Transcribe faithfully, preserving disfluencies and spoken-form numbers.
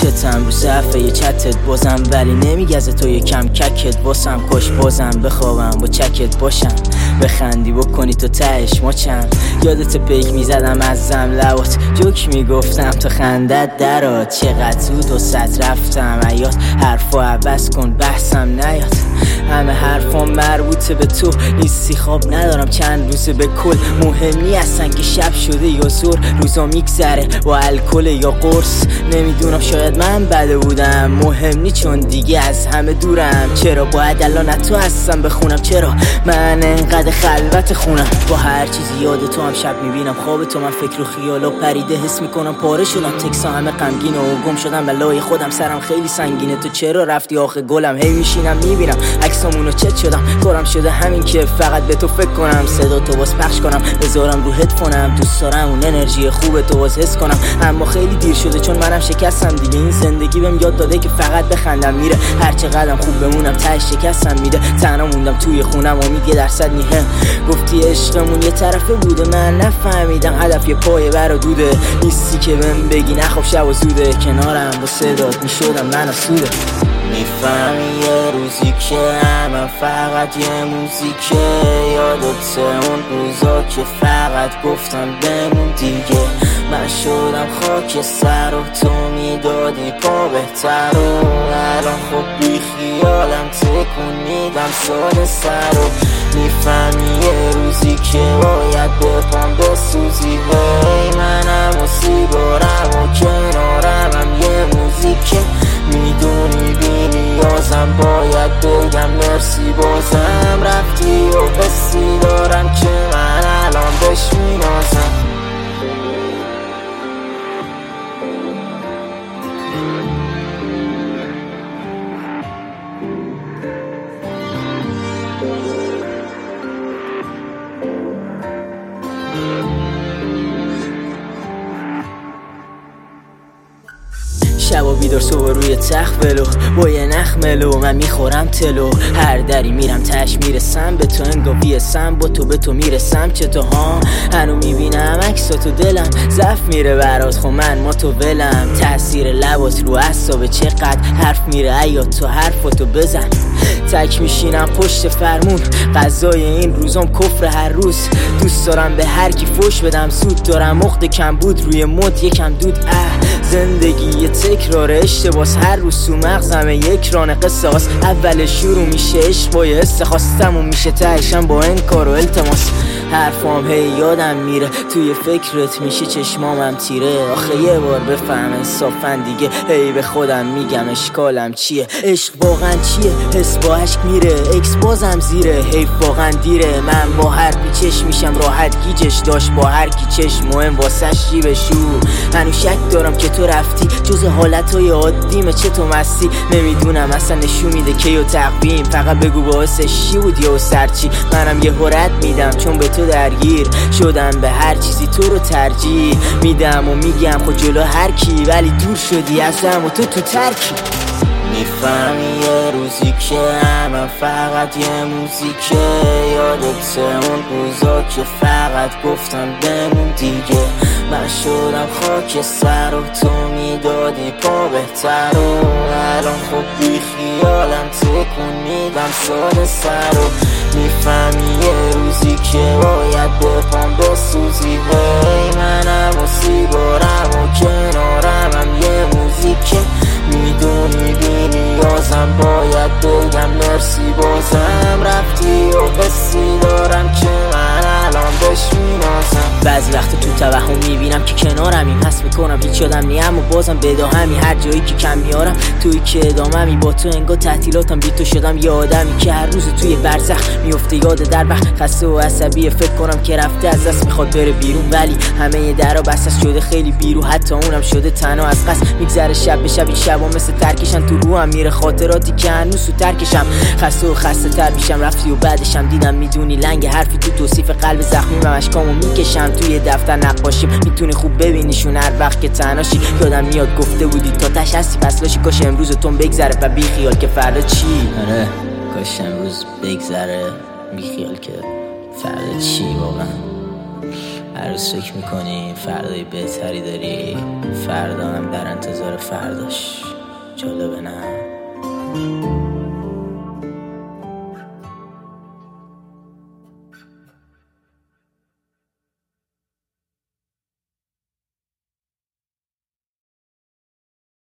چتم رو صفحه چتت بازم، ولی نمیگزه تو یکم ککت واسم. کاش بازم بخوابم با چکت باشم، بخندی بکنی تو تهش مچم. یادت پیک میزدم از زم لبات، جوک میگفتم تا خندت درات. چقدر زود و صد رفتم عیاد، حرفا عوض کن بحثم نیاد. همه حرفام مربوطه به تو، نیستی خواب ندارم چند روزه به کل. مهمی هستن که شب شده یا زور، روزا میگذره با الکل یا قرص. نمیدونم شاید من بده بودم، مهم نی چون دیگه از همه دورم. چرا باید الان تو هستم بخونم؟ چرا من انقدر خلوت خونم؟ با هر چیزی یاد تو هم شب میبینم خواب تو، من فکر و خیالا پریده حس میکنم پاره شدم. تکسا همه غمگین و گم شدم بلای خودم، سرم خیلی سنگینه. تو چرا رفتی آخه گلم؟ هی میشینم میبینم عکسامونو چت شدم، کارم شده همین که فقط به تو فکر کنم. صدا تو باز پخش کنم بذارم رو هدفونم، دوست دارم اون انرژی خوب تو باز حس کنم. اما خیلی دیر شده چون منم شکستم دیگه. این زندگی بهم یاد داده که فقط بخندم میره، هر چقدرم خوب بمونم ته شکستم میده. تنها موندم توی خونم امید یه درصد نیه. گفتی عشقمون یه طرفه بوده، من نفهمیدم هدف یه پای برا دوده. نیستی که بهم بگی نخواب شب و زوده، کنارم با صدات میشدم من آسوده. میفهمی یه روزی که همه فقط یه موزیکه، یادت اون روزا که فقط گفتم بمون دیگه. من شدم خاک سر و تو میدادی پا بهتر، و الان خب بی خیالم تکون میدم سال سر. و میفهمی یه روزی که باید بپام بسوزی، وی منم و سیگارم و کنارم هم یه موزیکه. میدونی بی نیازم باید بگم مرسی بازم رفتی، و حسی دارم که من الان بهش مینازم. شبا بیدار صبح روی تخت ولو، با یه نخ ملو من میخورم تلو. هر دری میرم تش میرسم به تو، انگار بیسم با تو به تو میرسم. چه تو ها هنو میبینم عکساتو دلم ضعف میره برات، خب من ما تو ولم. تاثیر لبات رو اعصاب چقدر حرف میره، عیاد تو حرفاتو بزن. تک میشینم پشت فرمون، غذای این روزام کفر هر روز. دوست دارم به هر کی فوش بدم، زود دارم مخت کم بود روی مد یکم دود. اه زندگی یه تکرار اشتباس، هر روز تو مغزمه یک ران قصاص. اول شروع میشه عشق با یه حس خواستم، و میشه تهشم با انکار و التماس. حرفام هی یادم میره توی فکرت میشه چشمامم تیره. آخه یه بار بفهم انصافن دیگه، هی به خودم میگم اشکالم چیه؟ عشق واقعا چیه؟ حس با عشق میره، اکس بازم زیره. هی واقعا دیره، من با هر پیچش میشم راحت گیجش داشت. با هر کی چشم مهم واسه شیبشو. هنو شک دارم که تو رفتی، جز حالتهای عادیمه چه تو مستی. نمیدونم اصلا نشون میده که و تقویم، فقط بگو باعثش چی بود یا سرچی. منم یه حرت میدم چون به تو درگیر شدم، به هر چیزی تو رو ترجیح میدم و میگم خود جلو هر کی، ولی دور شدی ازم و تو تو ترکی. میفهمی یه روزی که همه فقط یه موزیکه، یادت اون روزا که فقط گفتم بمون دیگه. من شدم خاک سر و تو میدادی پا بهتر، و الان خب بی خیالم تکون میدم سال سر. و میفهمی یه روزی که باید بپام بسوزی، وی منم و سیگارم و کنارم هم یه موزیکه. میدونی بی نیازم باید بگم مرسی بازم رفتی، و حسی دارم که من الان بهش مینازم. بعضی وقت تو توهم میبینم که کنارمی، حس میکنم هیچ یادم نیم و بازم بداهمی. هر جایی که کم میارم توی که اداممی، با تو انگار تعطیلاتم بی تو شدم یه آدمی که هر روز توی برزخ میفته یاد در وقت. خسته و عصبی فکر کنم که رفته از دست میخواد بره بیرون، ولی همه درا بسته شده خیلی بیرو. حتی اونم شده تنها از قصد میگذره شب به شب. این شبا مثل ترکشن تو روحم میره، خاطراتی که هنوز تو ترکشم. خسته و خسته تر میشم رفتی و بعدشم دیدم میدونی لنگ حرفی تو توصیف قلب زخمی و اشکامو میکشم توی دفتر نقاشیم. میتونی خوب ببینیشون هر وقت که تنهاشی. یادم میاد گفته بودی تا تش هستی پس لاشی. کاش امروز تون بگذره و بی خیال که فردا چی. آره کاش امروز بگذره بی خیال که فردا چی واقعا. هر روز فکر میکنی فردای بهتری داری، فردا هم در انتظار فرداش. جالبه نه؟